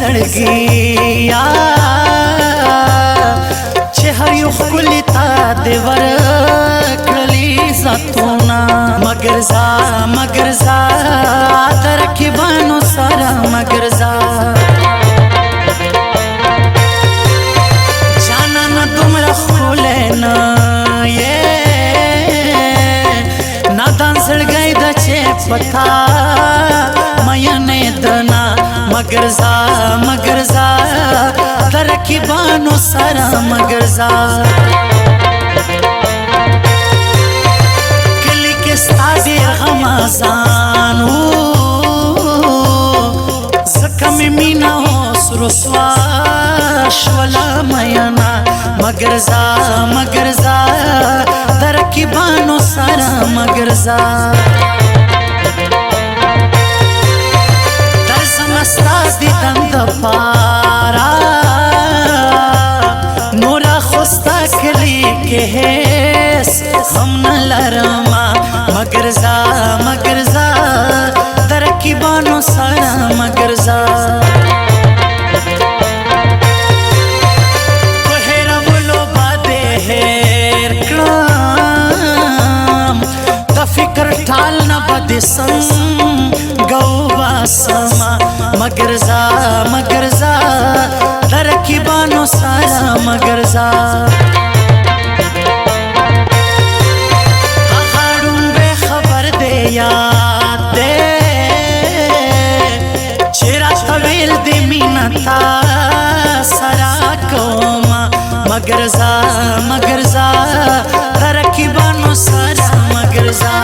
زړګي یا چې هر یو ښکلي تا دې ورکړلي ذاتونه مګر زه د رقیبانو سره مګر زه جانانه دومره ښکلی نه یې نادان زړګی ده چې په تا مینې دنا مګر زه د رقیبانو سره مګر زه کلي کې ستا ډېر غمازان و ځکه مې مینه اوس رسوا شوله میینه مګر زه د رقیبانو سره مګر زه ستا دیدن دپارا نورا خوستا کلی که حیث هم نلرما مگر زا در رقیبانو سره مگر زا په هیرولو باندې هیر کړم د فکر ټال نه به څنګه وباسمه مگر زه د رقیبانو سره مگر زه هغه ړومبی خبر دی یاد دی چې راته ویل دې مینه تا سره کومه مگر زه د رقیبانو سره مگر زه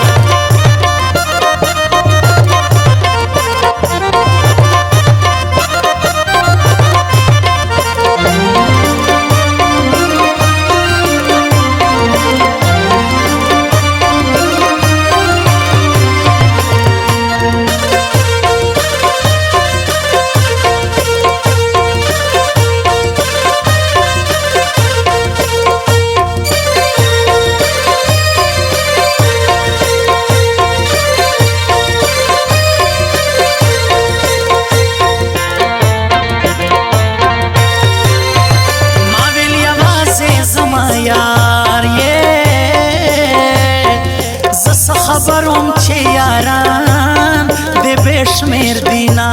خبروم چې یاران دې بشمیر دینا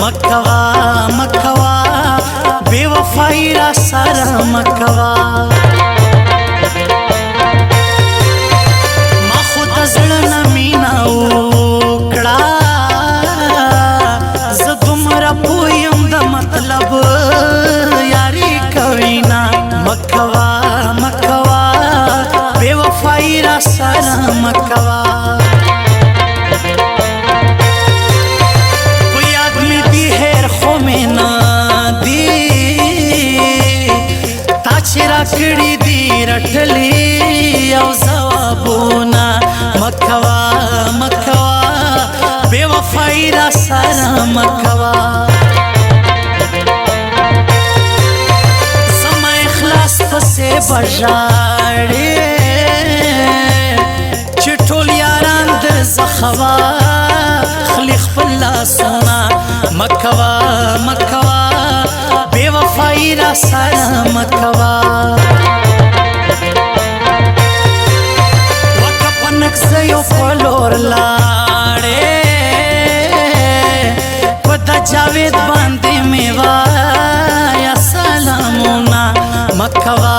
مکوا بے وفائی را سره مکوا ما خود زړه نه مینا وکړه زه دومره پویم د مطلب یاري کوي نه مکوا بے وفائی را سره مکوا کړي دي رټلي او ځوابونه مکوا بے وفائی را سره مکوا زما اخلاص پسې بژاړې چې ټول یاران در زخوا خلی خپل لاسونه مکوا بے وفائی را سره مکوا یو پلور لاړې په د جاوید باندې مې وایا سلامونه مکوا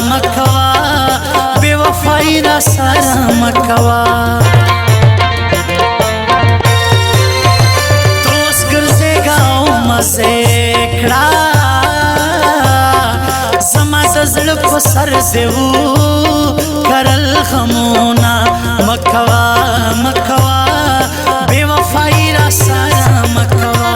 بے وفائی را سره مکوا تروس ګرځېږه او مزې کړه زما د زړه په سر دې کرل غمونه مکوا بے وفائی را سره مکوا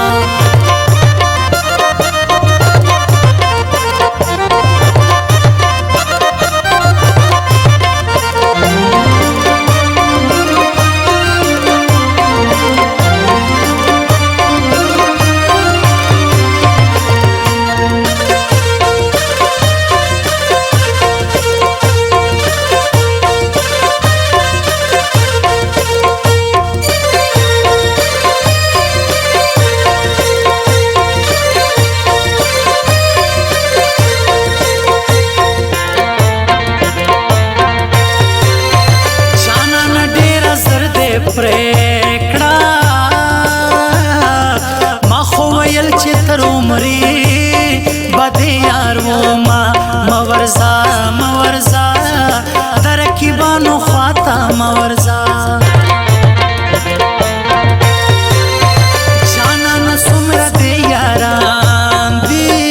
عمرې بد یار وما مورزا مورزا د رقیبانو خواته مورزا جانان څومره د یاران دي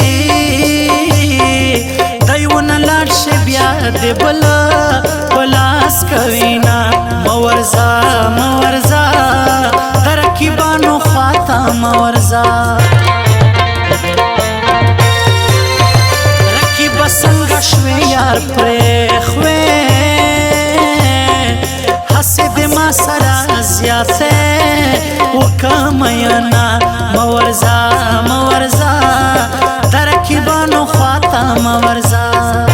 دی ونه لاړ شي بیا د بل پلاس کوینا مورزا مورزا د رقیبانو خواته مورزا څنګه شوې یار پرېښوې هسې د ما سره زیاتې وکړه مینا مورزا مورزا د رقیبانو خواته مورزا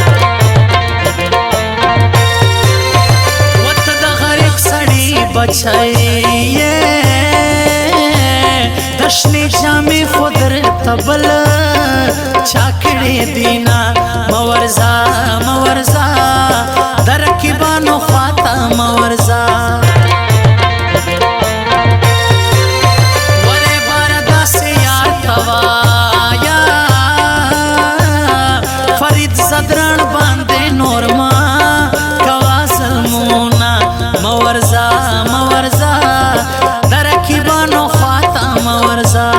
ورته د غریب سړي بچی یې د شنې جامې خو درته بل چا کړې دینا مورزا مورزا د رقیبانو خواته مورزا ورې بار داسې یار توایا فرید زدران باندې نور ما کوا ظلمونا مورزا مورزا د رقیبانو خواته مورزا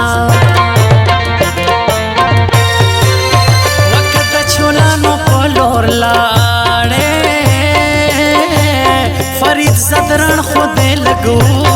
فرید زدران خود لگو